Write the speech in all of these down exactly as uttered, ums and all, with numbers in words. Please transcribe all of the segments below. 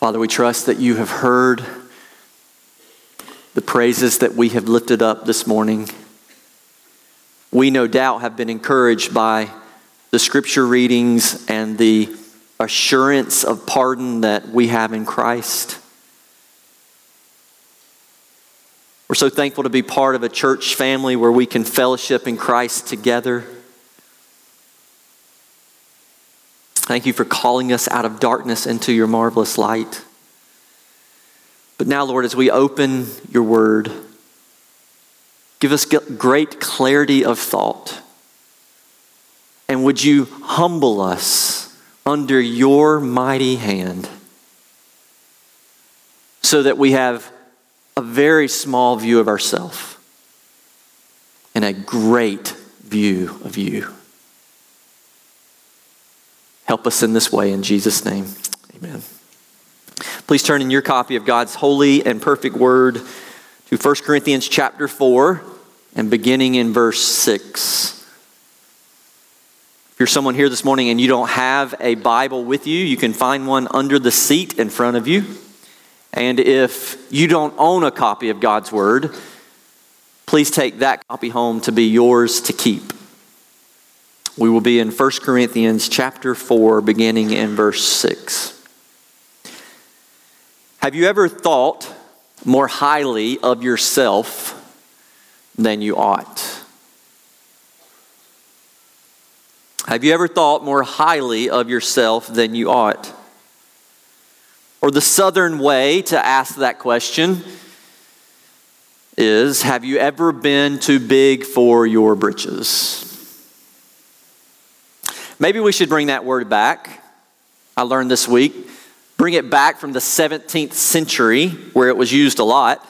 Father, we trust that you have heard the praises that we have lifted up this morning. We no doubt have been encouraged by the scripture readings and the assurance of pardon that we have in Christ. We're so thankful to be part of a church family where we can fellowship in Christ together. Thank you for calling us out of darkness into your marvelous light. But now, Lord, as we open your word, give us great clarity of thought. And would you humble us under your mighty hand so that we have a very small view of ourselves and a great view of you. Help us in this way in Jesus' name. Amen. Please turn in your copy of God's holy and perfect word to First Corinthians chapter four and beginning in verse six. If you're someone here this morning and you don't have a Bible with you, you can find one under the seat in front of you. And if you don't own a copy of God's word, please take that copy home to be yours to keep. We will be in First Corinthians chapter four, beginning in verse six. Have you ever thought more highly of yourself than you ought? Have you ever thought more highly of yourself than you ought? Or the southern way to ask that question is, have you ever been too big for your britches? Maybe we should bring that word back. I learned this week. Bring it back from the seventeenth century where it was used a lot.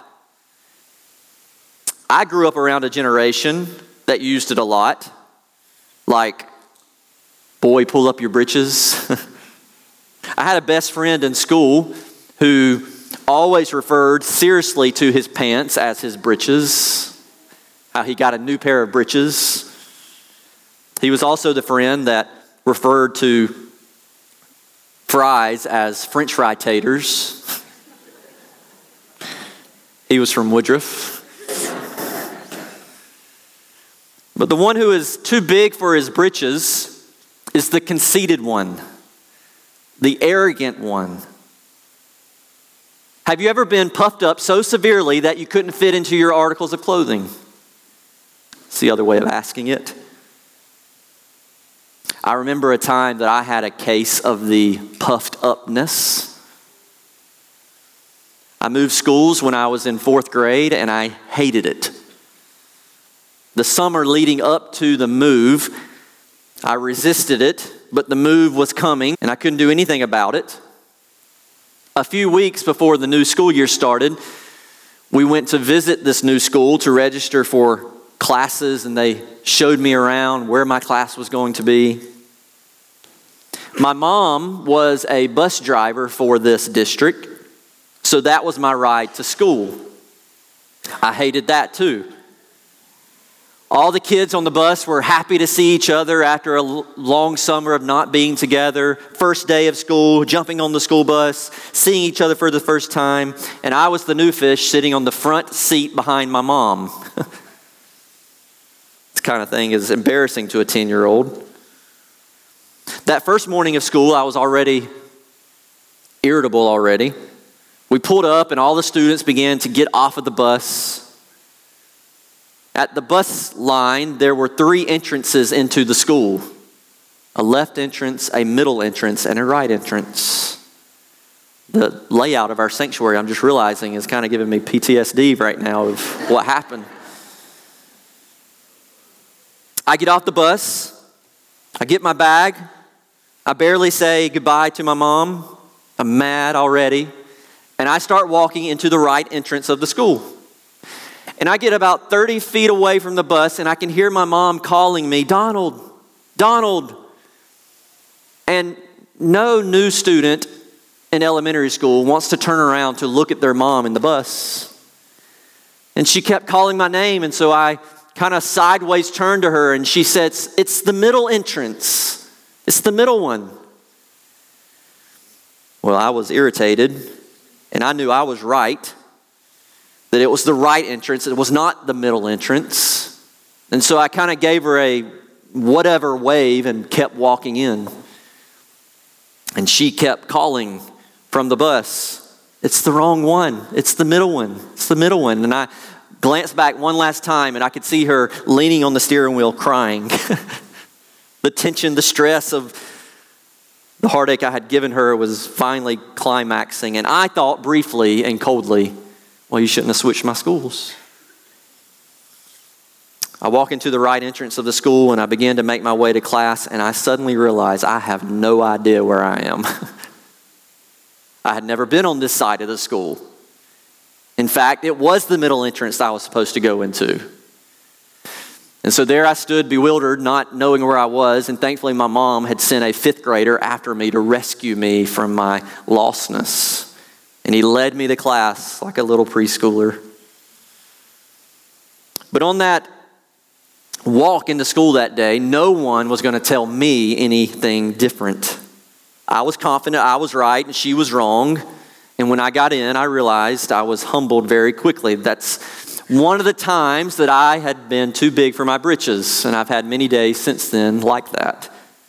I grew up around a generation that used it a lot. Like, boy, pull up your britches. I had a best friend in school who always referred seriously to his pants as his britches. How he got a new pair of britches. He was also the friend that referred to fries as French fry taters. He was from Woodruff. But the one who is too big for his britches is the conceited one, the arrogant one. Have you ever been puffed up so severely that you couldn't fit into your articles of clothing? It's the other way of asking it. I remember a time that I had a case of the puffed upness. I moved schools when I was in fourth grade and I hated it. The summer leading up to the move, I resisted it, but the move was coming and I couldn't do anything about it. A few weeks before the new school year started, we went to visit this new school to register for classes, and they showed me around where my class was going to be. My mom was a bus driver for this district, so that was my ride to school. I hated that too. All the kids on the bus were happy to see each other after a long summer of not being together. First day of school, jumping on the school bus, seeing each other for the first time. And I was the new fish sitting on the front seat behind my mom. This kind of thing is embarrassing to a ten-year-old. That first morning of school, I was already irritable already. We pulled up and all the students began to get off of the bus. At the bus line, there were three entrances into the school. A left entrance, a middle entrance, and a right entrance. The layout of our sanctuary, I'm just realizing, is kind of giving me P T S D right now of what happened. I get off the bus. I get my bag. I barely say goodbye to my mom. I'm mad already. And I start walking into the right entrance of the school. And I get about thirty feet away from the bus and I can hear my mom calling me, Donald, Donald. And no new student in elementary school wants to turn around to look at their mom in the bus. And she kept calling my name, and so I kind of sideways turned to her and she said, it's the middle entrance. It's the middle one. Well, I was irritated, and I knew I was right, that it was the right entrance. It was not the middle entrance. And so I kind of gave her a whatever wave and kept walking in. And she kept calling from the bus, "It's the wrong one. It's the middle one. It's the middle one." And I glanced back one last time, and I could see her leaning on the steering wheel crying. The tension, the stress of the heartache I had given her was finally climaxing. And I thought briefly and coldly, well, you shouldn't have switched my schools. I walk into the right entrance of the school, and I began to make my way to class, and I suddenly realized I have no idea where I am. I had never been on this side of the school. In fact, it was the middle entrance I was supposed to go into. And so there I stood bewildered, not knowing where I was, and thankfully my mom had sent a fifth grader after me to rescue me from my lostness. And he led me to class like a little preschooler. But on that walk into school that day, no one was going to tell me anything different. I was confident I was right and she was wrong. And when I got in, I realized I was humbled very quickly. That's one of the times that I had been too big for my britches, and I've had many days since then like that.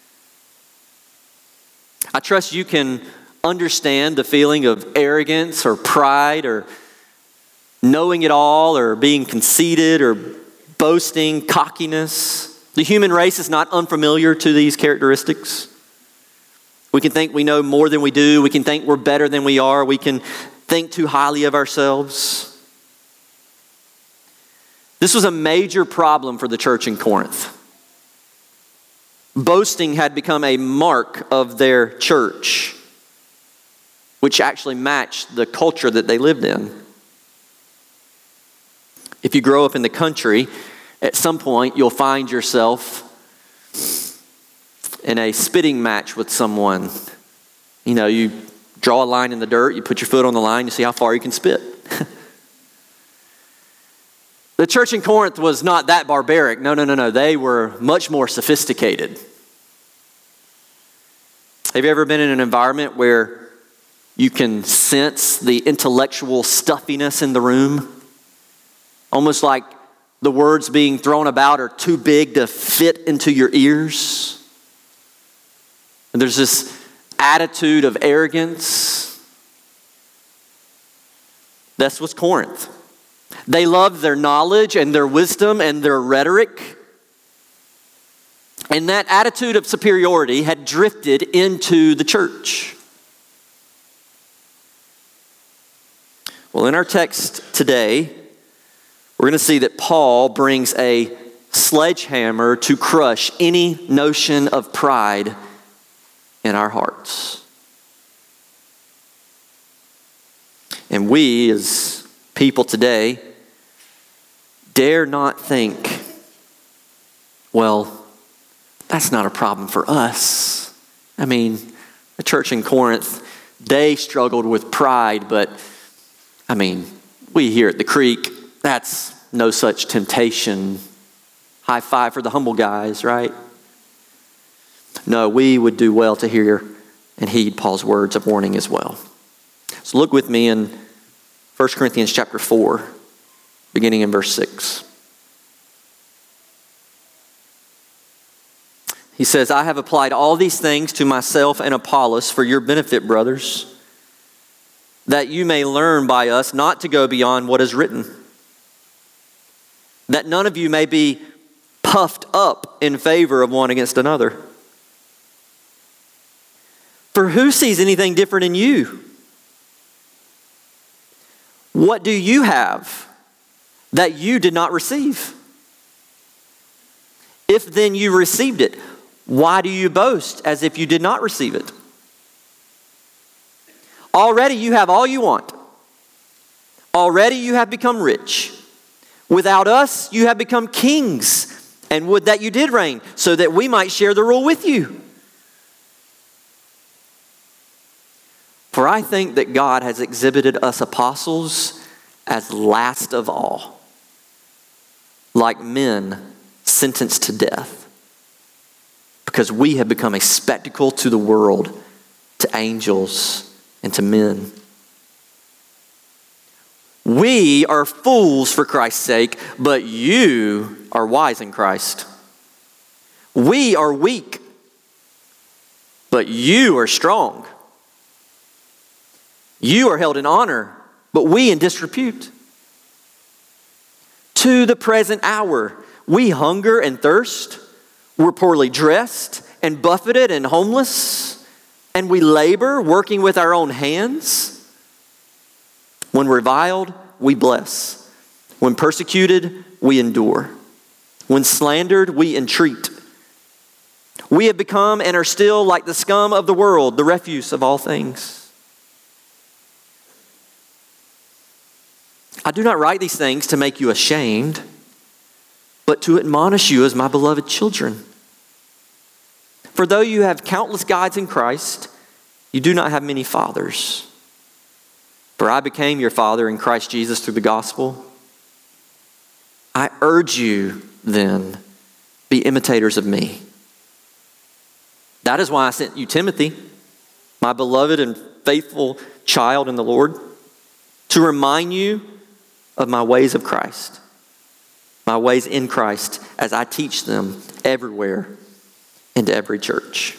I trust you can understand the feeling of arrogance or pride or knowing it all or being conceited or boasting, cockiness. The human race is not unfamiliar to these characteristics. We can think we know more than we do. We can think we're better than we are. We can think too highly of ourselves. This was a major problem for the church in Corinth. Boasting had become a mark of their church, which actually matched the culture that they lived in. If you grow up in the country, at some point you'll find yourself in a spitting match with someone. You know, you draw a line in the dirt, you put your foot on the line, you see how far you can spit. The church in Corinth was not that barbaric. No, no, no, no. They were much more sophisticated. Have you ever been in an environment where you can sense the intellectual stuffiness in the room? Almost like the words being thrown about are too big to fit into your ears. And there's this attitude of arrogance. That's what's Corinth. They loved their knowledge and their wisdom and their rhetoric. And that attitude of superiority had drifted into the church. Well, in our text today, we're going to see that Paul brings a sledgehammer to crush any notion of pride in our hearts. And we, as people today, dare not think, well, that's not a problem for us. I mean, the church in Corinth, they struggled with pride, but I mean, we here at the Creek, that's no such temptation. High five for the humble guys, right? No, we would do well to hear and heed Paul's words of warning as well. So look with me in First Corinthians chapter four, beginning in verse six. He says, I have applied all these things to myself and Apollos for your benefit, brothers, that you may learn by us not to go beyond what is written, that none of you may be puffed up in favor of one against another. For who sees anything different in you? What do you have that you did not receive? If then you received it, why do you boast as if you did not receive it? Already you have all you want. Already you have become rich. Without us, you have become kings, and would that you did reign, so that we might share the rule with you. For I think that God has exhibited us apostles as last of all, like men sentenced to death, because we have become a spectacle to the world, to angels, and to men. We are fools for Christ's sake, but you are wise in Christ. We are weak, but you are strong. You are held in honor, but we in disrepute. To the present hour, we hunger and thirst. We're poorly dressed and buffeted and homeless. And we labor, working with our own hands. When reviled, we bless. When persecuted, we endure. When slandered, we entreat. We have become and are still like the scum of the world, the refuse of all things. I do not write these things to make you ashamed, but to admonish you as my beloved children. For though you have countless guides in Christ, you do not have many fathers. For I became your father in Christ Jesus through the gospel. I urge you then, be imitators of me. That is why I sent you Timothy, my beloved and faithful child in the Lord, to remind you of my ways of Christ, my ways in Christ, as I teach them everywhere in every church.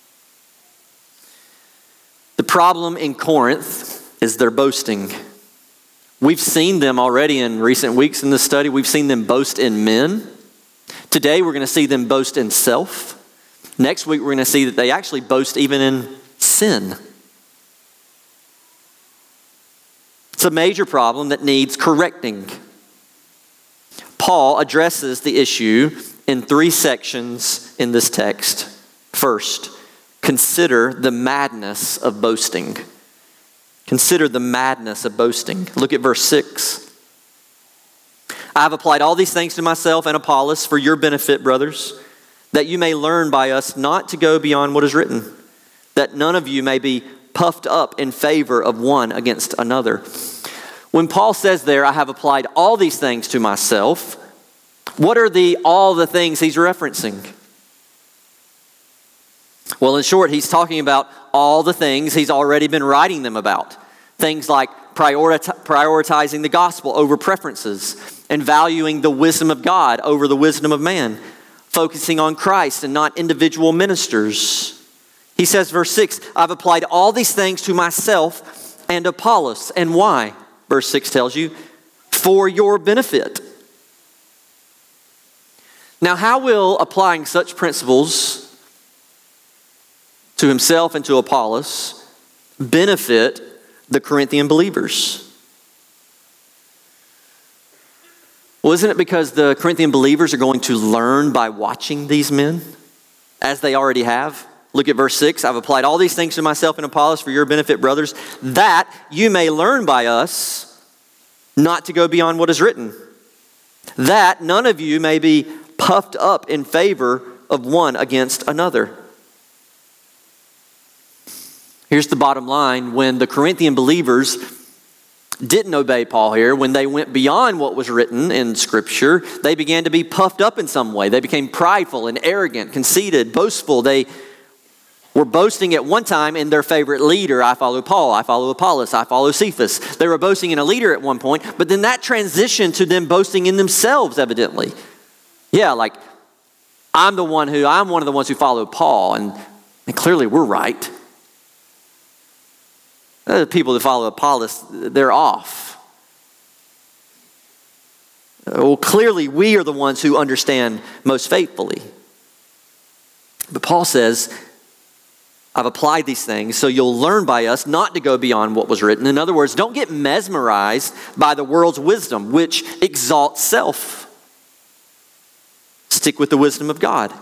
The problem in Corinth is their boasting. We've seen them already in recent weeks in this study. We've seen them boast in men. Today we're going to see them boast in self. Next week we're going to see that they actually boast even in sin. It's a major problem that needs correcting. Paul addresses the issue in three sections in this text. First, consider the madness of boasting. Consider the madness of boasting. Look at verse six. I have applied all these things to myself and Apollos for your benefit, brothers, that you may learn by us not to go beyond what is written, that none of you may be puffed up in favor of one against another. When Paul says there, I have applied all these things to myself, what are the all the things he's referencing? Well, in short, he's talking about all the things he's already been writing them about. Things like prioriti- prioritizing the gospel over preferences and valuing the wisdom of God over the wisdom of man, focusing on Christ and not individual ministers. He says, verse six, I've applied all these things to myself and Apollos. And why? Verse six tells you, for your benefit. Now, how will applying such principles to himself and to Apollos benefit the Corinthian believers? Well, isn't it because the Corinthian believers are going to learn by watching these men, as they already have? Look at verse six. I've applied all these things to myself and Apollos for your benefit, brothers, that you may learn by us not to go beyond what is written, that none of you may be puffed up in favor of one against another. Here's the bottom line. When the Corinthian believers didn't obey Paul here, when they went beyond what was written in Scripture, they began to be puffed up in some way. They became prideful and arrogant, conceited, boastful. They were boasting at one time in their favorite leader. I follow Paul, I follow Apollos, I follow Cephas. They were boasting in a leader at one point, but then that transitioned to them boasting in themselves, evidently. Yeah, like, I'm the one who, I'm one of the ones who follow Paul, and, and clearly we're right. The people that follow Apollos, they're off. Well, clearly we are the ones who understand most faithfully. But Paul says, I've applied these things so you'll learn by us not to go beyond what was written. In other words, don't get mesmerized by the world's wisdom, which exalts self. Stick with the wisdom of God.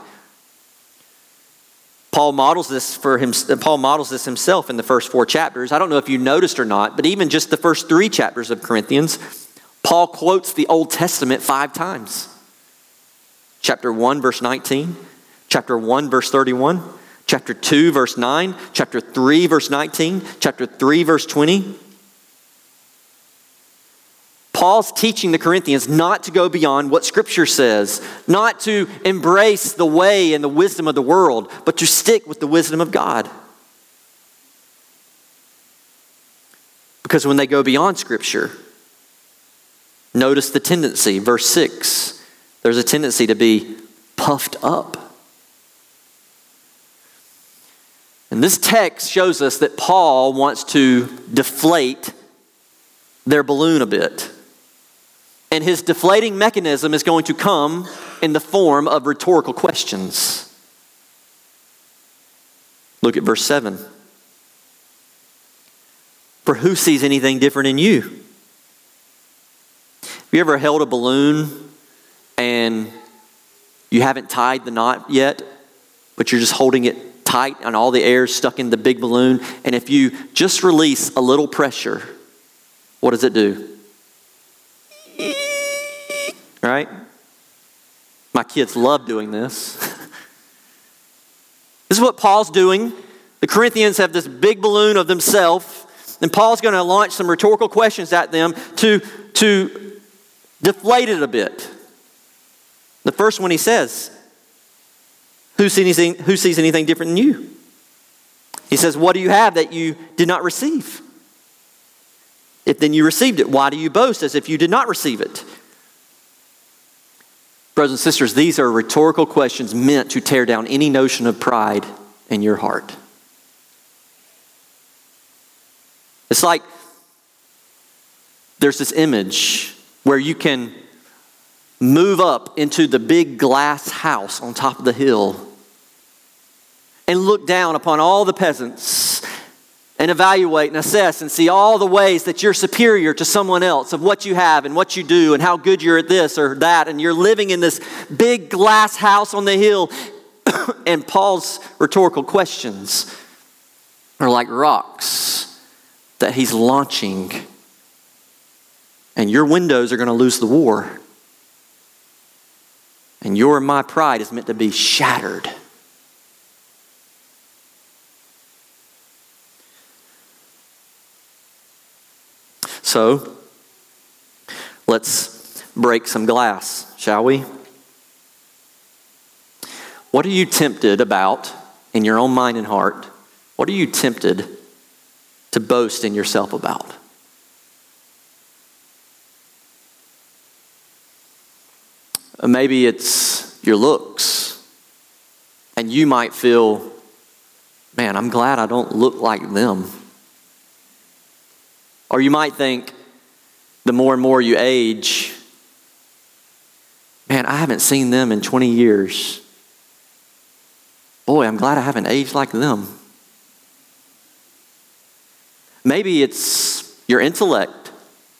Paul models this for him. Paul models this himself in the first four chapters. I don't know if you noticed or not, but even just the first three chapters of Corinthians, Paul quotes the Old Testament five times. Chapter one, verse nineteen. Chapter one, verse thirty-one. Chapter two, verse nine. Chapter three, verse nineteen. Chapter three, verse twenty. Paul's teaching the Corinthians not to go beyond what Scripture says, not to embrace the way and the wisdom of the world, but to stick with the wisdom of God. Because when they go beyond Scripture, notice the tendency, verse six, there's a tendency to be puffed up. And this text shows us that Paul wants to deflate their balloon a bit. And his deflating mechanism is going to come in the form of rhetorical questions. Look at verse seven. For who sees anything different in you? Have you ever held a balloon and you haven't tied the knot yet, but you're just holding it tight and all the air is stuck in the big balloon? And if you just release a little pressure, what does it do? Right? My kids love doing this. This is what Paul's doing. The Corinthians have this big balloon of themselves, and Paul's going to launch some rhetorical questions at them to, to deflate it a bit. The first one he says, who sees anything, who sees anything different than you? He says, what do you have that you did not receive? If then you received it, why do you boast as if you did not receive it? Brothers and sisters, these are rhetorical questions meant to tear down any notion of pride in your heart. It's like there's this image where you can move up into the big glass house on top of the hill and look down upon all the peasants and evaluate and assess and see all the ways that you're superior to someone else, of what you have and what you do and how good you're at this or that, and you're living in this big glass house on the hill. And Paul's rhetorical questions are like rocks that he's launching, and your windows are going to lose the war, and your and my pride is meant to be shattered. So, let's break some glass, shall we? What are you tempted about in your own mind and heart? What are you tempted to boast in yourself about? Maybe it's your looks, and you might feel, man, I'm glad I don't look like them. Or you might think, the more and more you age, man, I haven't seen them in twenty years. Boy, I'm glad I haven't aged like them. Maybe it's your intellect,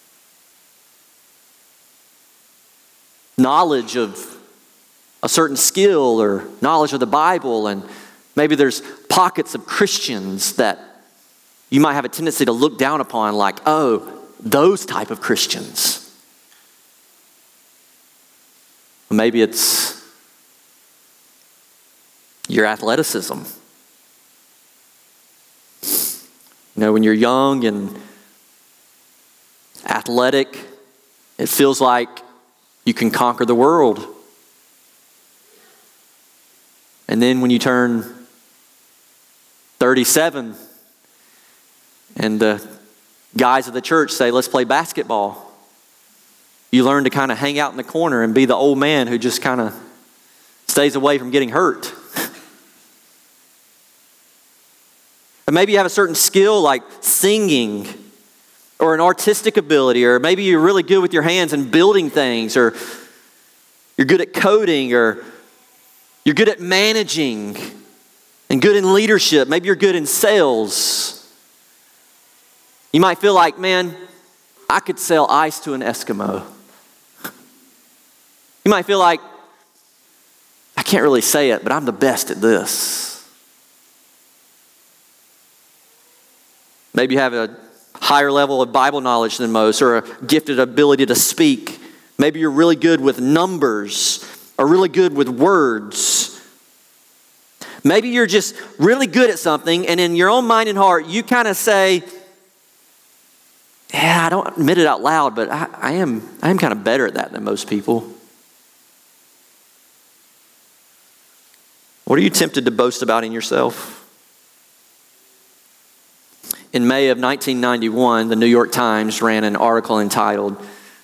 knowledge of a certain skill or knowledge of the Bible, and maybe there's pockets of Christians that you might have a tendency to look down upon, like, oh, those type of Christians. Maybe it's your athleticism. You know, when you're young and athletic, it feels like you can conquer the world. And then when you turn thirty-seven, and the guys of the church say, let's play basketball, you learn to kind of hang out in the corner and be the old man who just kind of stays away from getting hurt. Or maybe you have a certain skill like singing or an artistic ability, or maybe you're really good with your hands and building things, or you're good at coding, or you're good at managing and good in leadership. Maybe you're good in sales. You might feel like, man, I could sell ice to an Eskimo. You might feel like, I can't really say it, but I'm the best at this. Maybe you have a higher level of Bible knowledge than most, or a gifted ability to speak. Maybe you're really good with numbers, or really good with words. Maybe you're just really good at something, and in your own mind and heart, you kind of say, yeah, I don't admit it out loud, but I, I am I am kind of better at that than most people. What are you tempted to boast about in yourself? In May of nineteen ninety-one, the New York Times ran an article entitled,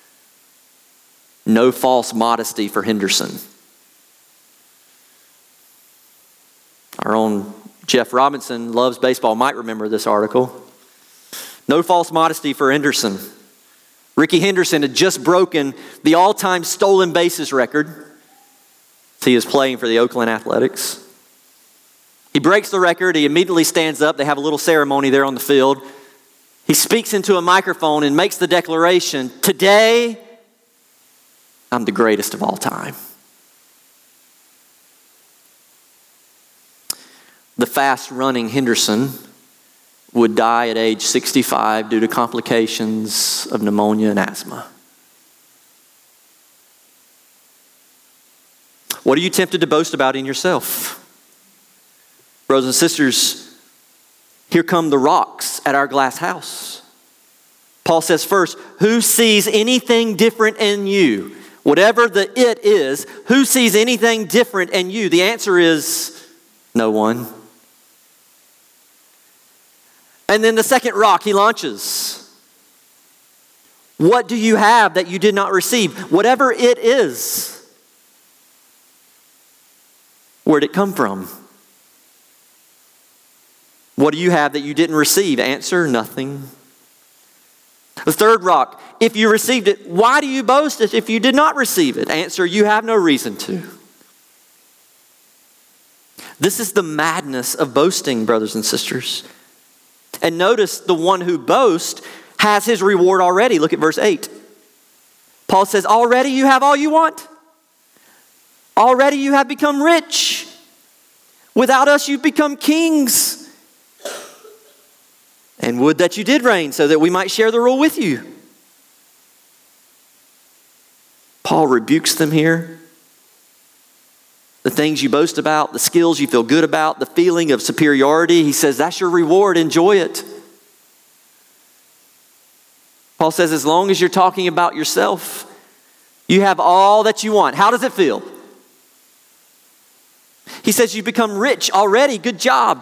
"No False Modesty for Henderson." Our own Jeff Robinson loves baseball, might remember this article. No false modesty for Henderson. Ricky Henderson had just broken the all-time stolen bases record. He is playing for the Oakland Athletics. He breaks the record. He immediately stands up. They have a little ceremony there on the field. He speaks into a microphone and makes the declaration, "Today, I'm the greatest of all time." The fast-running Henderson would die at age sixty-five due to complications of pneumonia and asthma. What are you tempted to boast about in yourself? Brothers and sisters, here come the rocks at our glass house. Paul says first, who sees anything different in you? Whatever the it is, who sees anything different in you? The answer is no one. And then the second rock he launches. What do you have that you did not receive? Whatever it is. Where'd it come from? What do you have that you didn't receive? Answer, nothing. The third rock, if you received it, why do you boast as if you did not receive it? Answer, you have no reason to. This is the madness of boasting, brothers and sisters. And notice the one who boasts has his reward already. Look at verse eight. Paul says, already you have all you want. Already you have become rich. Without us you've become kings. And would that you did reign so that we might share the rule with you. Paul rebukes them here. The things you boast about, the skills you feel good about, the feeling of superiority. He says, that's your reward. Enjoy it. Paul says, as long as you're talking about yourself, you have all that you want. How does it feel? He says, you've become rich already. Good job.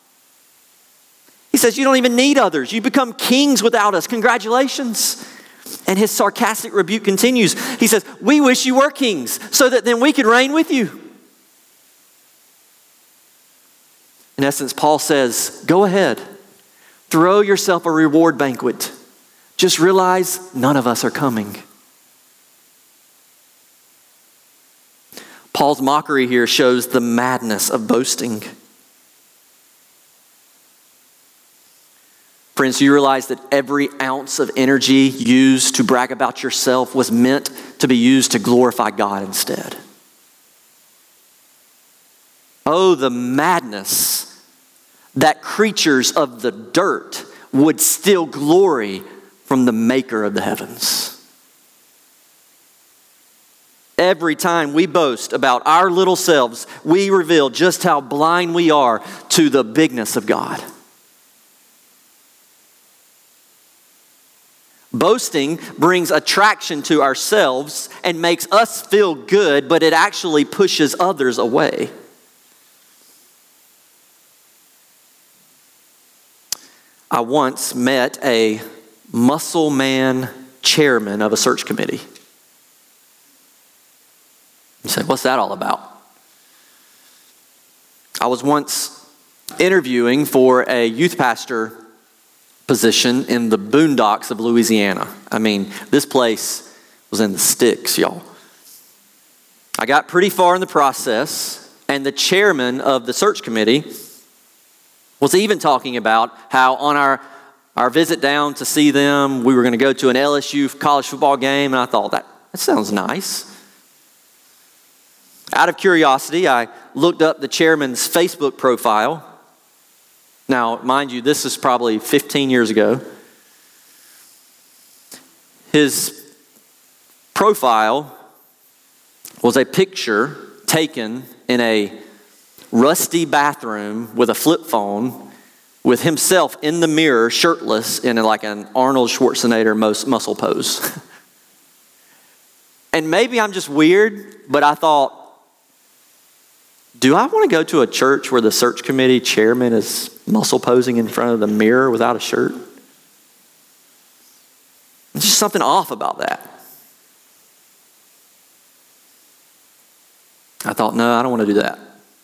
He says, you don't even need others. You become kings without us. Congratulations. And his sarcastic rebuke continues. He says, we wish you were kings so that then we could reign with you. In essence, Paul says, go ahead. Throw yourself a reward banquet. Just realize none of us are coming. Paul's mockery here shows the madness of boasting. Friends, do you realize that every ounce of energy used to brag about yourself was meant to be used to glorify God instead? Oh, the madness that creatures of the dirt would steal glory from the maker of the heavens. Every time we boast about our little selves, we reveal just how blind we are to the bigness of God. Boasting brings attraction to ourselves and makes us feel good, but it actually pushes others away. I once met a muscle man chairman of a search committee. You say, what's that all about? I was once interviewing for a youth pastor position in the boondocks of Louisiana. I mean, this place was in the sticks, y'all. I got pretty far in the process, and the chairman of the search committee was even talking about how on our, our visit down to see them, we were going to go to an L S U college football game, and I thought, that, that sounds nice. Out of curiosity, I looked up the chairman's Facebook profile. Now, mind you, this is probably fifteen years ago. His profile was a picture taken in a rusty bathroom with a flip phone with himself in the mirror, shirtless, in like an Arnold Schwarzenegger muscle pose. And maybe I'm just weird, but I thought, do I want to go to a church where the search committee chairman is muscle posing in front of the mirror without a shirt? There's just something off about that. I thought, no, I don't want to do that.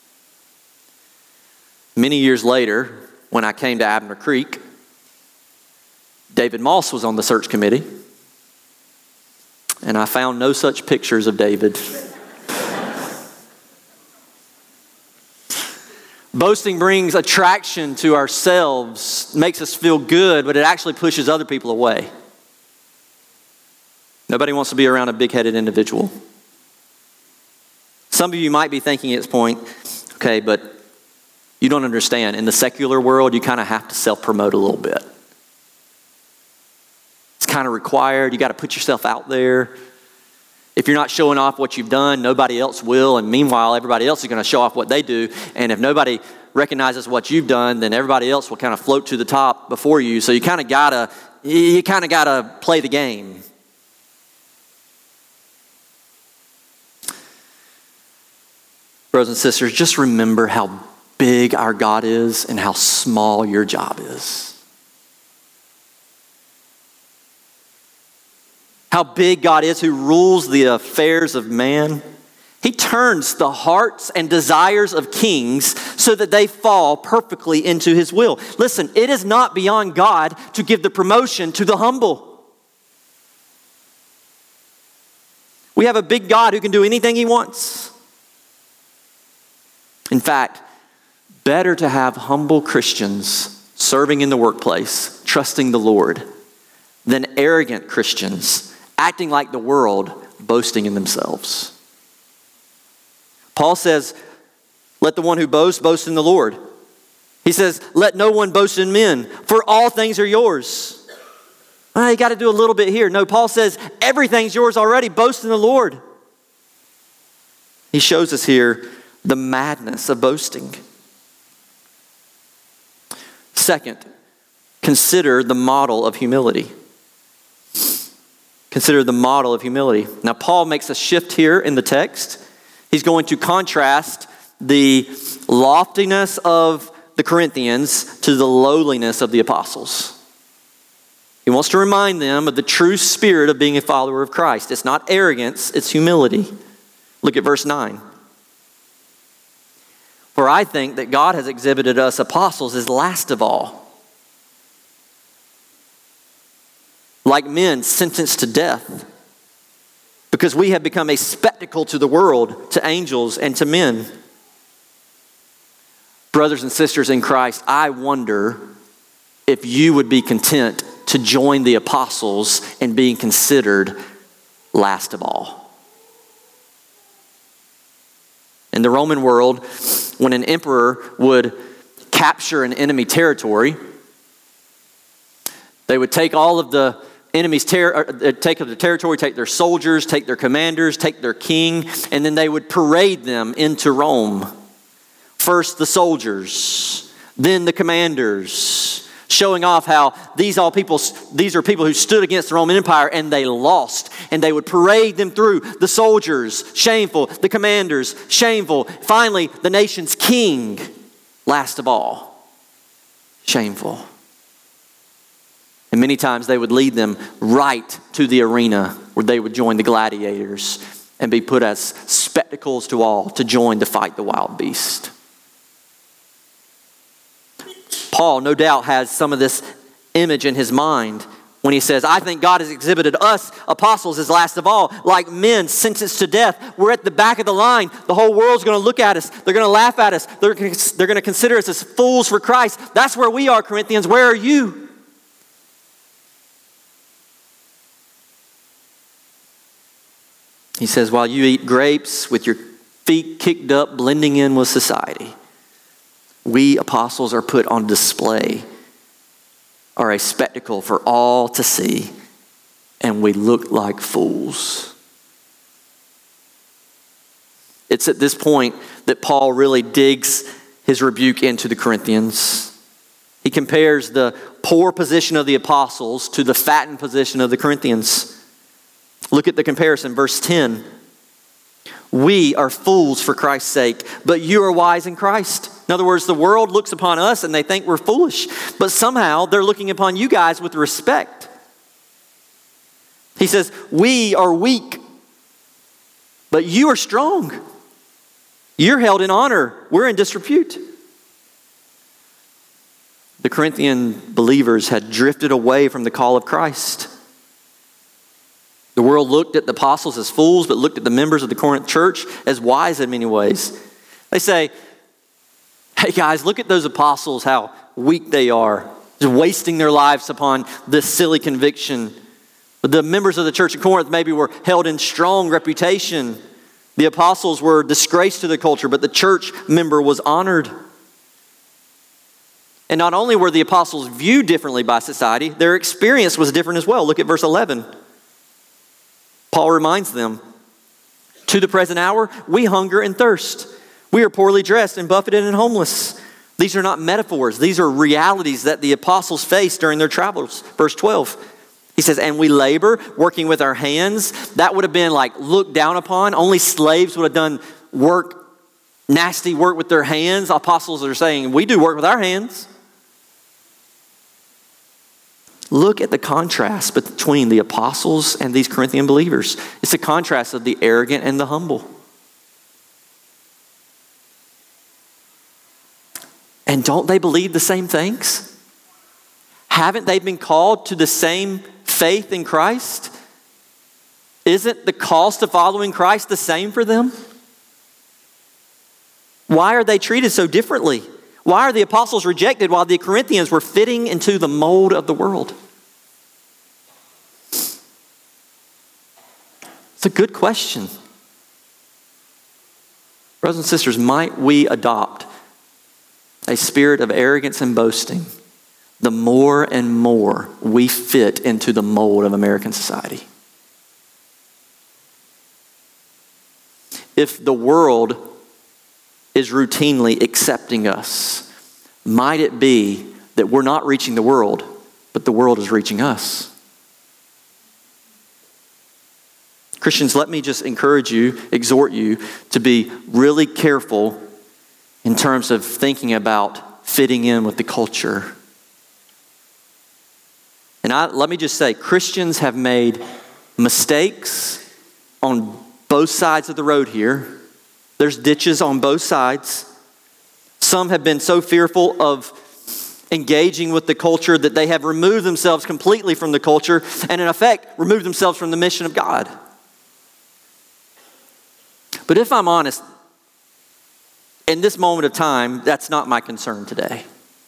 Many years later, when I came to Abner Creek, David Moss was on the search committee, and I found no such pictures of David. Boasting brings attraction to ourselves, makes us feel good, but it actually pushes other people away. Nobody wants to be around a big-headed individual. Some of you might be thinking at this point, okay, but you don't understand. In the secular world, you kind of have to self-promote a little bit. It's kind of required. You got to put yourself out there. If you're not showing off what you've done, nobody else will. And meanwhile, everybody else is going to show off what they do. And if nobody recognizes what you've done, then everybody else will kind of float to the top before you. So you kind of gotta, you kind of gotta play the game. Brothers and sisters, just remember how big our God is and how small your job is. How big God is who rules the affairs of man. He turns the hearts and desires of kings so that they fall perfectly into his will. Listen, it is not beyond God to give the promotion to the humble. We have a big God who can do anything he wants. In fact, better to have humble Christians serving in the workplace, trusting the Lord, than arrogant Christians acting like the world, boasting in themselves. Paul says, let the one who boasts, boast in the Lord. He says, let no one boast in men, for all things are yours. Well, you got to do a little bit here. No, Paul says, everything's yours already. Boast in the Lord. He shows us here the madness of boasting. Second, consider the model of humility. Consider the model of humility. Now, Paul makes a shift here in the text. He's going to contrast the loftiness of the Corinthians to the lowliness of the apostles. He wants to remind them of the true spirit of being a follower of Christ. It's not arrogance, it's humility. Look at verse nine. For I think that God has exhibited us apostles as last of all, like men sentenced to death, because we have become a spectacle to the world, to angels, and to men. Brothers and sisters in Christ, I wonder if you would be content to join the apostles in being considered last of all. In the Roman world, when an emperor would capture an enemy territory, they would take all of the enemies ter- take of the territory, take their soldiers, take their commanders, take their king, and then they would parade them into Rome. First the soldiers, then the commanders, showing off how these all people these are people who stood against the Roman Empire and they lost. And they would parade them through. The soldiers, shameful. The commanders, shameful. Finally, the nation's king, last of all, shameful. And many times they would lead them right to the arena where they would join the gladiators and be put as spectacles to all to join to fight the wild beast. Paul, no doubt, has some of this image in his mind when he says, I think God has exhibited us apostles as last of all, like men sentenced to death. We're at the back of the line. The whole world's going to look at us. They're going to laugh at us. They're, they're going to consider us as fools for Christ. That's where we are, Corinthians. Where are you? He says, while you eat grapes with your feet kicked up, blending in with society, we apostles are put on display, are a spectacle for all to see, and we look like fools. It's at this point that Paul really digs his rebuke into the Corinthians. He compares the poor position of the apostles to the fattened position of the Corinthians. Look at the comparison, verse ten. We are fools for Christ's sake, but you are wise in Christ. In other words, the world looks upon us and they think we're foolish, but somehow they're looking upon you guys with respect. He says, we are weak, but you are strong. You're held in honor. We're in disrepute. The Corinthian believers had drifted away from the call of Christ. The world looked at the apostles as fools, but looked at the members of the Corinth church as wise in many ways. They say, hey guys, look at those apostles, how weak they are, just wasting their lives upon this silly conviction. But the members of the church of Corinth maybe were held in strong reputation. The apostles were disgraced to the culture, but the church member was honored. And not only were the apostles viewed differently by society, their experience was different as well. Look at verse eleven. Paul reminds them, to the present hour, we hunger and thirst. We are poorly dressed and buffeted and homeless. These are not metaphors. These are realities that the apostles faced during their travels. Verse twelve, he says, and we labor, working with our hands. That would have been like looked down upon. Only slaves would have done work, nasty work with their hands. Apostles are saying, we do work with our hands. Look at the contrast between the apostles and these Corinthian believers. It's a contrast of the arrogant and the humble. And don't they believe the same things? Haven't they been called to the same faith in Christ? Isn't the cost of following Christ the same for them? Why are they treated so differently? Why are the apostles rejected while the Corinthians were fitting into the mold of the world? It's a good question. Brothers and sisters, might we adopt a spirit of arrogance and boasting the more and more we fit into the mold of American society? If the world is routinely accepting us, might it be that we're not reaching the world, but the world is reaching us? Christians, let me just encourage you, exhort you to be really careful in terms of thinking about fitting in with the culture. And I, let me just say, Christians have made mistakes on both sides of the road here. There's ditches on both sides. Some have been so fearful of engaging with the culture that they have removed themselves completely from the culture and in effect removed themselves from the mission of God. But if I'm honest, in this moment of time, that's not my concern today.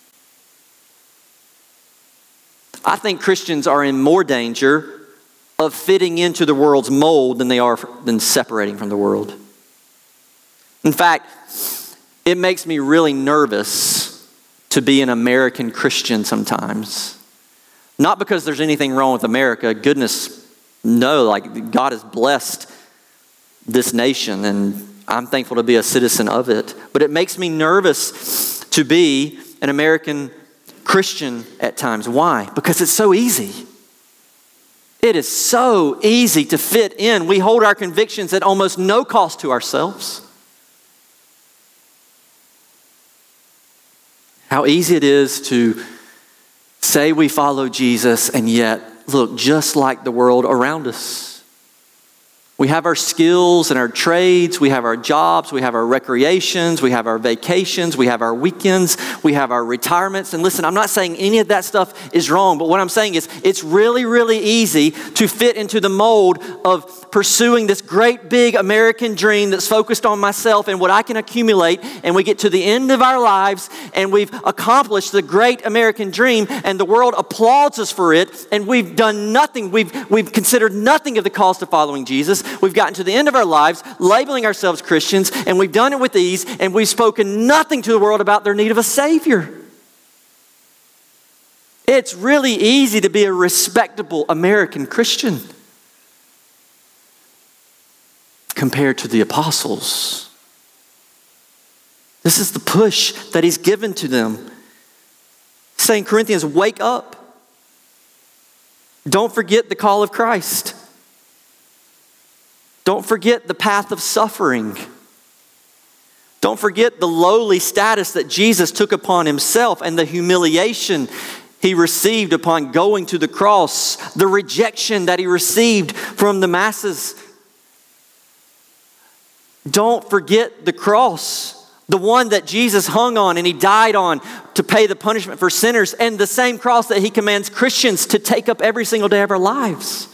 I think Christians are in more danger of fitting into the world's mold than they are than separating from the world. In fact, it makes me really nervous to be an American Christian sometimes. Not because there's anything wrong with America. Goodness, no, like God has blessed this nation and I'm thankful to be a citizen of it. But it makes me nervous to be an American Christian at times. Why? Because it's so easy. It is so easy to fit in. We hold our convictions at almost no cost to ourselves. How easy it is to say we follow Jesus and yet look just like the world around us. We have our skills and our trades, we have our jobs, we have our recreations, we have our vacations, we have our weekends, we have our retirements. And listen, I'm not saying any of that stuff is wrong, but what I'm saying is it's really, really easy to fit into the mold of pursuing this great big American dream that's focused on myself and what I can accumulate, and we get to the end of our lives and we've accomplished the great American dream and the world applauds us for it and we've done nothing, we've, we've considered nothing of the cost of following Jesus. We've gotten to the end of our lives labeling ourselves Christians, and we've done it with ease, and we've spoken nothing to the world about their need of a Savior. It's really easy to be a respectable American Christian compared to the apostles. This is the push that he's given to them. Saying, Corinthians, wake up. Don't forget the call of Christ. Don't forget the path of suffering. Don't forget the lowly status that Jesus took upon himself and the humiliation he received upon going to the cross, the rejection that he received from the masses. Don't forget the cross, the one that Jesus hung on and he died on to pay the punishment for sinners, and the same cross that he commands Christians to take up every single day of our lives.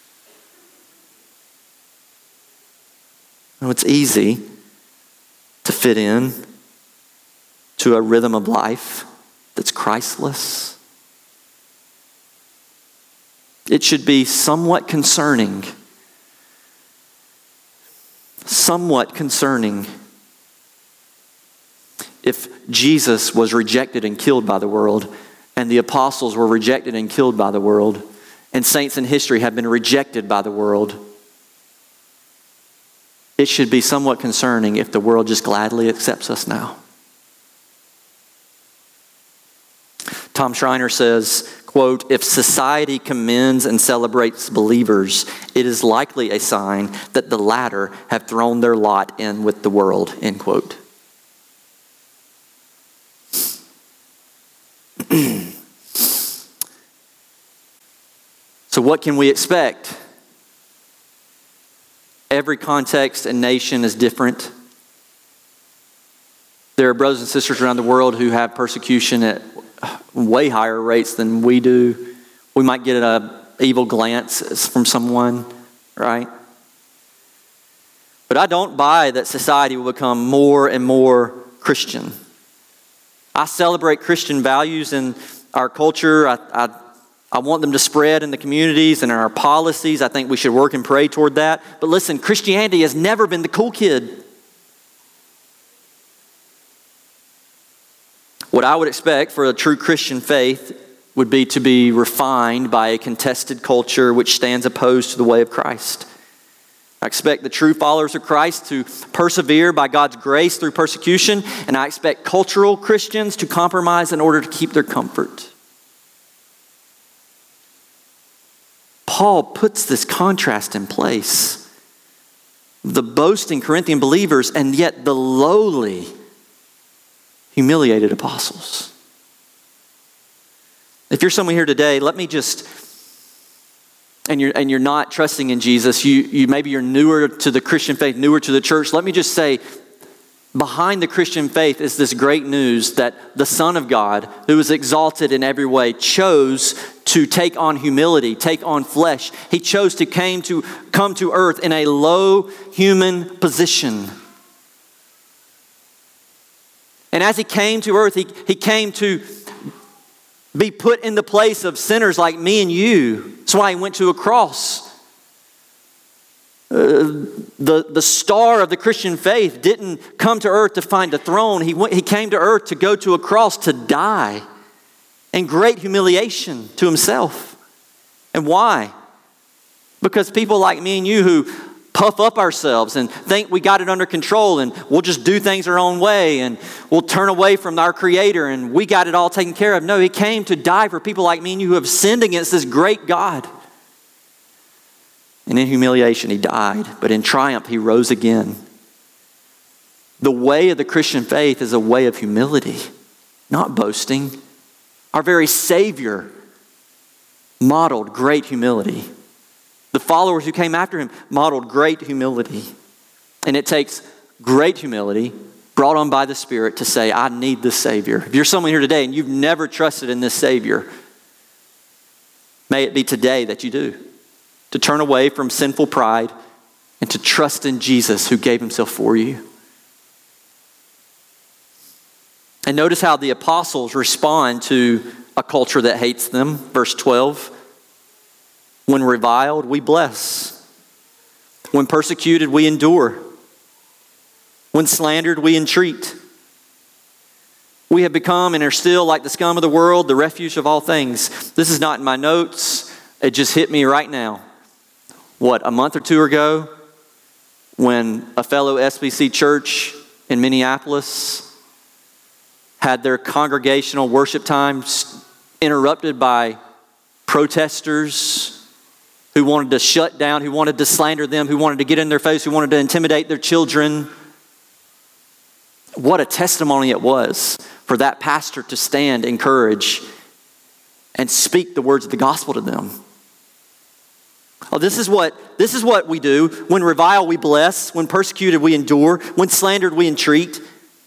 Now, it's easy to fit in to a rhythm of life that's Christless. It should be somewhat concerning, somewhat concerning if Jesus was rejected and killed by the world, and the apostles were rejected and killed by the world, and saints in history have been rejected by the world. It should be somewhat concerning if the world just gladly accepts us now. Tom Schreiner says, quote, "If society commends and celebrates believers, it is likely a sign that the latter have thrown their lot in with the world," end quote. So what can we expect? Every context and nation is different. There are brothers and sisters around the world who have persecution at way higher rates than we do. We might get an evil glance from someone, right? But I don't buy that society will become more and more Christian. I celebrate Christian values in our culture. I, I I want them to spread in the communities and in our policies. I think we should work and pray toward that. But listen, Christianity has never been the cool kid. What I would expect for a true Christian faith would be to be refined by a contested culture which stands opposed to the way of Christ. I expect the true followers of Christ to persevere by God's grace through persecution, and I expect cultural Christians to compromise in order to keep their comfort. Paul puts this contrast in place. The boasting Corinthian believers and yet the lowly, humiliated apostles. If you're someone here today, let me just, and you're and you're not trusting in Jesus, you, you maybe you're newer to the Christian faith, newer to the church, let me just say, behind the Christian faith is this great news that the Son of God, who is exalted in every way, chose to take on humility, take on flesh. He chose to came to come to earth in a low human position. And as he came to earth, he, he came to be put in the place of sinners like me and you. That's why he went to a cross. Uh, the, the star of the Christian faith didn't come to earth to find a throne. He, went, he came to earth to go to a cross to die in great humiliation to himself. And why? Because people like me and you who puff up ourselves and think we got it under control and we'll just do things our own way and we'll turn away from our Creator and we got it all taken care of. No, he came to die for people like me and you who have sinned against this great God. And in humiliation, he died, but in triumph, he rose again. The way of the Christian faith is a way of humility, not boasting. Our very Savior modeled great humility. The followers who came after him modeled great humility. And it takes great humility brought on by the Spirit to say, I need this Savior. If you're someone here today and you've never trusted in this Savior, may it be today that you do. To turn away from sinful pride and to trust in Jesus who gave himself for you. And notice how the apostles respond to a culture that hates them. Verse twelve, when reviled, we bless. When persecuted, we endure. When slandered, we entreat. We have become and are still like the scum of the world, the refuge of all things. This is not in my notes. It just hit me right now. What, a month or two ago, when a fellow S B C church in Minneapolis had their congregational worship times interrupted by protesters who wanted to shut down, who wanted to slander them, who wanted to get in their face, who wanted to intimidate their children. What a testimony it was for that pastor to stand, encourage, and speak the words of the gospel to them. Oh, this is what this is what we do. When reviled, we bless. When persecuted, we endure. When slandered, we entreat.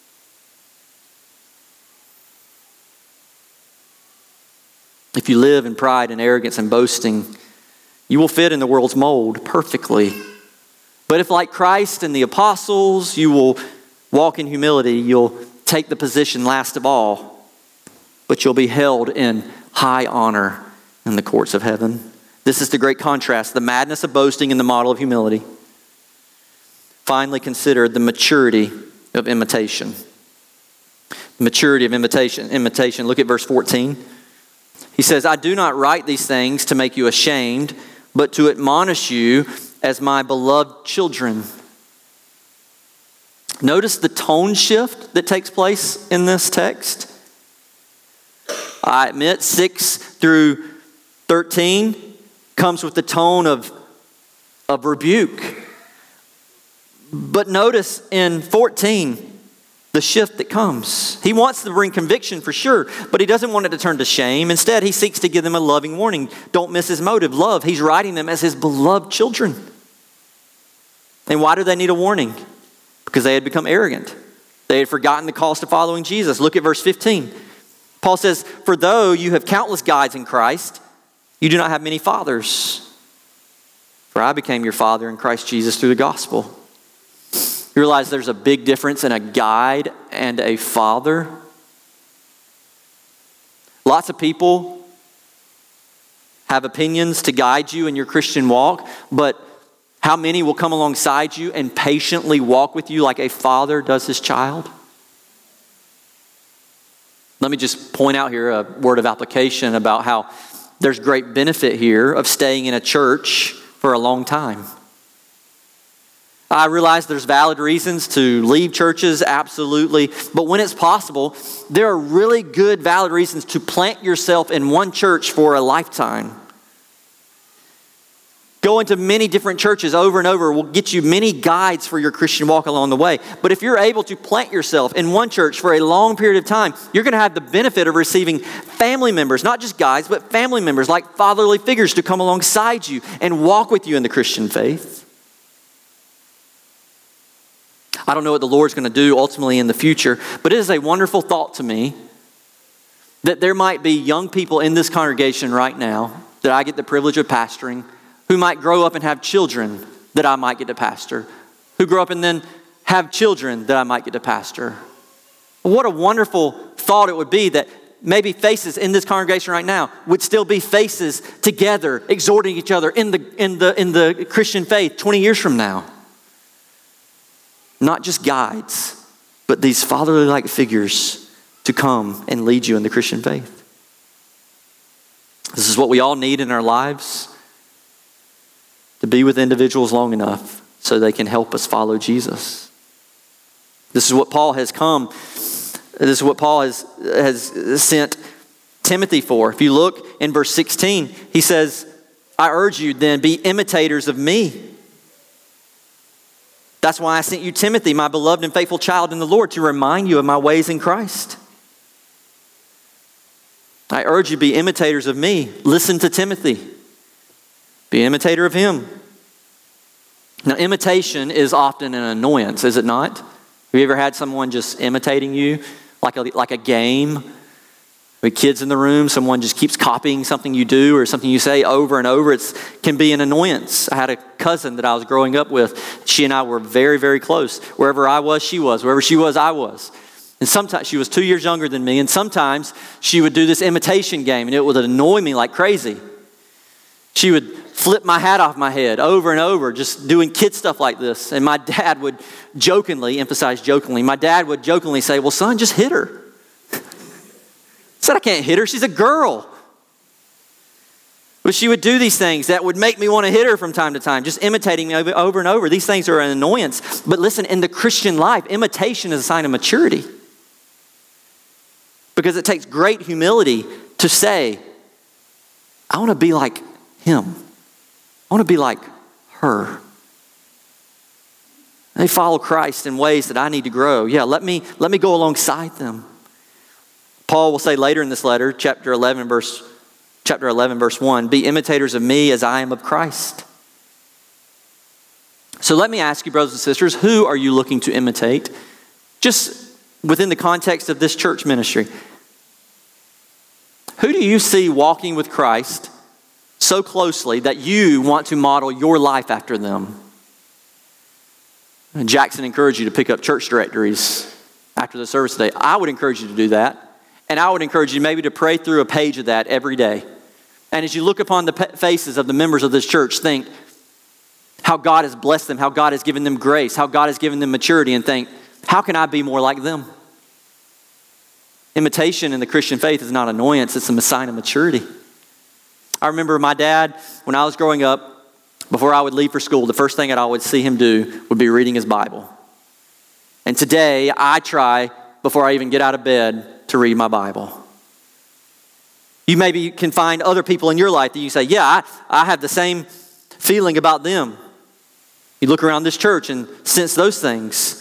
If you live in pride and arrogance and boasting, you will fit in the world's mold perfectly. But if, like Christ and the apostles, you will walk in humility, you'll take the position last of all, but you'll be held in high honor in the courts of heaven. This is the great contrast, the madness of boasting and the model of humility. Finally, consider the maturity of imitation. The maturity of imitation. Imitation. Look at verse fourteen. He says, I do not write these things to make you ashamed, but to admonish you as my beloved children. Notice the tone shift that takes place in this text. I admit six through thirteen comes with the tone of, of rebuke. But notice in fourteen, the shift that comes. He wants to bring conviction for sure, but he doesn't want it to turn to shame. Instead, he seeks to give them a loving warning. Don't miss his motive, love. He's writing them as his beloved children. And why do they need a warning? Because they had become arrogant. They had forgotten the cost of following Jesus. Look at verse fifteen. Paul says, for though you have countless guides in Christ, you do not have many fathers. For I became your father in Christ Jesus through the gospel. You realize there's a big difference in a guide and a father. Lots of people have opinions to guide you in your Christian walk, but how many will come alongside you and patiently walk with you like a father does his child? Let me just point out here a word of application about how there's great benefit here of staying in a church for a long time. I realize there's valid reasons to leave churches, absolutely. But when it's possible, there are really good, valid reasons to plant yourself in one church for a lifetime. Going to many different churches over and over will get you many guides for your Christian walk along the way. But if you're able to plant yourself in one church for a long period of time, you're going to have the benefit of receiving family members, not just guides, but family members like fatherly figures to come alongside you and walk with you in the Christian faith. I don't know what the Lord's going to do ultimately in the future, but it is a wonderful thought to me that there might be young people in this congregation right now that I get the privilege of pastoring who might grow up and have children that I might get to pastor, who grow up and then have children that I might get to pastor. What a wonderful thought it would be that maybe faces in this congregation right now would still be faces together, exhorting each other in the, in the, in the Christian faith twenty years from now. Not just guides, but these fatherly-like figures to come and lead you in the Christian faith. This is what we all need in our lives, to be with individuals long enough so they can help us follow Jesus. This is what Paul has come, this is what Paul has, has sent Timothy for. If you look in verse sixteen, he says, I urge you then, be imitators of me. That's why I sent you Timothy, my beloved and faithful child in the Lord, to remind you of my ways in Christ. I urge you to be imitators of me. Listen to Timothy. Be an imitator of him. Now, imitation is often an annoyance, is it not? Have you ever had someone just imitating you like a, like a game? With kids in the room, someone just keeps copying something you do or something you say over and over. It can be an annoyance. I had a cousin that I was growing up with. She and I were very, very close. Wherever I was, she was. Wherever she was, I was. And sometimes she was two years younger than me. And sometimes she would do this imitation game and it would annoy me like crazy. She would flip my hat off my head over and over, just doing kid stuff like this. And my dad would jokingly, emphasize jokingly, my dad would jokingly say, well, son, just hit her. I said, I can't hit her. She's a girl. But she would do these things that would make me want to hit her from time to time, just imitating me over and over. These things are an annoyance. But listen, in the Christian life, imitation is a sign of maturity. Because it takes great humility to say, I want to be like him. I want to be like her. They follow Christ in ways that I need to grow. Yeah, let me, let me go alongside them. Paul will say later in this letter, chapter eleven, verse, chapter eleven, verse one, be imitators of me as I am of Christ. So let me ask you, brothers and sisters, who are you looking to imitate? Just within the context of this church ministry. Who do you see walking with Christ so closely that you want to model your life after them? And Jackson encouraged you to pick up church directories after the service today. I would encourage you to do that. And I would encourage you maybe to pray through a page of that every day. And as you look upon the faces of the members of this church, think how God has blessed them, how God has given them grace, how God has given them maturity, and think, how can I be more like them? Imitation in the Christian faith is not annoyance, it's a sign of maturity. I remember my dad, when I was growing up, before I would leave for school, the first thing that I would see him do would be reading his Bible. And today, I try, before I even get out of bed, to read my Bible. You maybe can find other people in your life that you say, yeah, I, I have the same feeling about them. You look around this church and sense those things.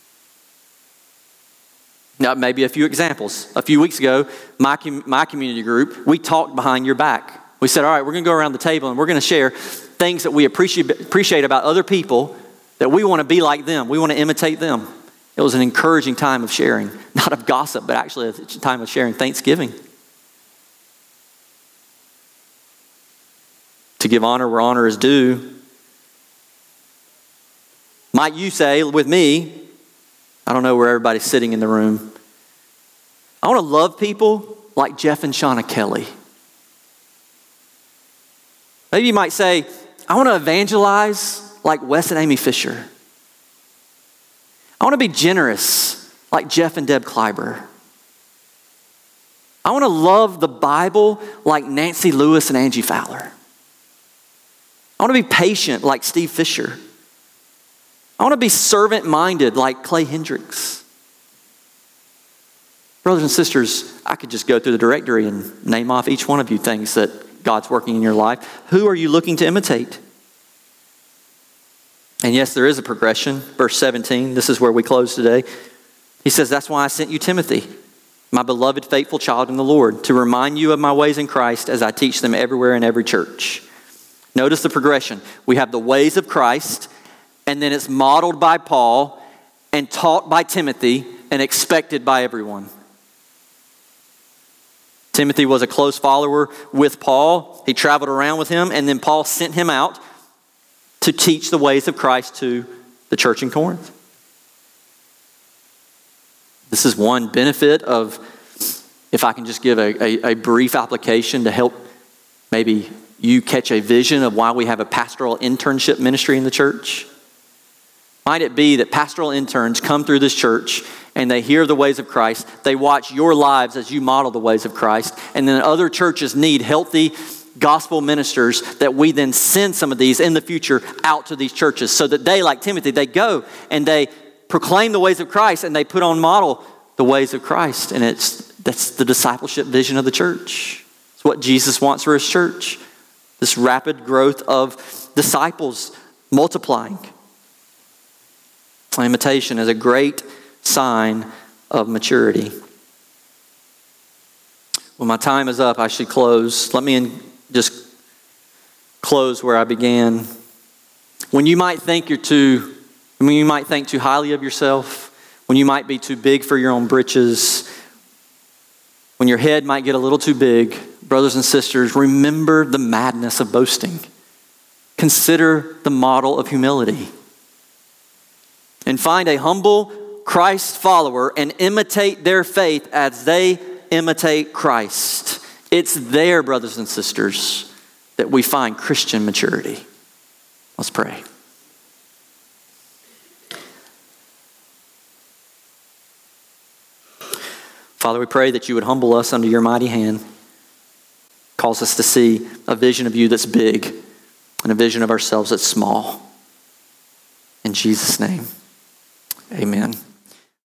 Now, maybe a few examples. A few weeks ago, my, my community group, we talked behind your back. We said, all right, we're going to go around the table and we're going to share things that we appreciate, appreciate about other people, that we want to be like them. We want to imitate them. It was an encouraging time of sharing, not of gossip, but actually a time of sharing thanksgiving. To give honor where honor is due. Might you say with me, I don't know where everybody's sitting in the room, I want to love people like Jeff and Shauna Kelly. Maybe you might say, I want to evangelize like Wes and Amy Fisher. I want to be generous like Jeff and Deb Kleiber. I want to love the Bible like Nancy Lewis and Angie Fowler. I want to be patient like Steve Fisher. I want to be servant-minded like Clay Hendricks. Brothers and sisters, I could just go through the directory and name off each one of you things that God's working in your life. Who are you looking to imitate? And yes, there is a progression. Verse seventeen, this is where we close today. He says, that's why I sent you Timothy, my beloved faithful child in the Lord, to remind you of my ways in Christ as I teach them everywhere in every church. Notice the progression. We have the ways of Christ, and then it's modeled by Paul and taught by Timothy and expected by everyone. Timothy was a close follower with Paul. He traveled around with him, and then Paul sent him out to teach the ways of Christ to the church in Corinth. This is one benefit of, if I can just give a, a, a brief application to help maybe you catch a vision of why we have a pastoral internship ministry in the church. Might it be that pastoral interns come through this church and they hear the ways of Christ, they watch your lives as you model the ways of Christ, and then other churches need healthy gospel ministers that we then send some of these in the future out to these churches so that they, like Timothy, they go and they proclaim the ways of Christ and they put on model the ways of Christ. And it's that's the discipleship vision of the church. It's what Jesus wants for his church. This rapid growth of disciples multiplying. Imitation is a great sign of maturity. Well, my time is up. I should close. Let me in, just close where I began. When you might think you're too, when you might think too highly of yourself, when you might be too big for your own britches, when your head might get a little too big, brothers and sisters, remember the madness of boasting. Consider the model of humility. And find a humble Christ follower and imitate their faith as they imitate Christ. It's there, brothers and sisters, that we find Christian maturity. Let's pray. Father, we pray that you would humble us under your mighty hand. Cause us to see a vision of you that's big and a vision of ourselves that's small. In Jesus' name, amen.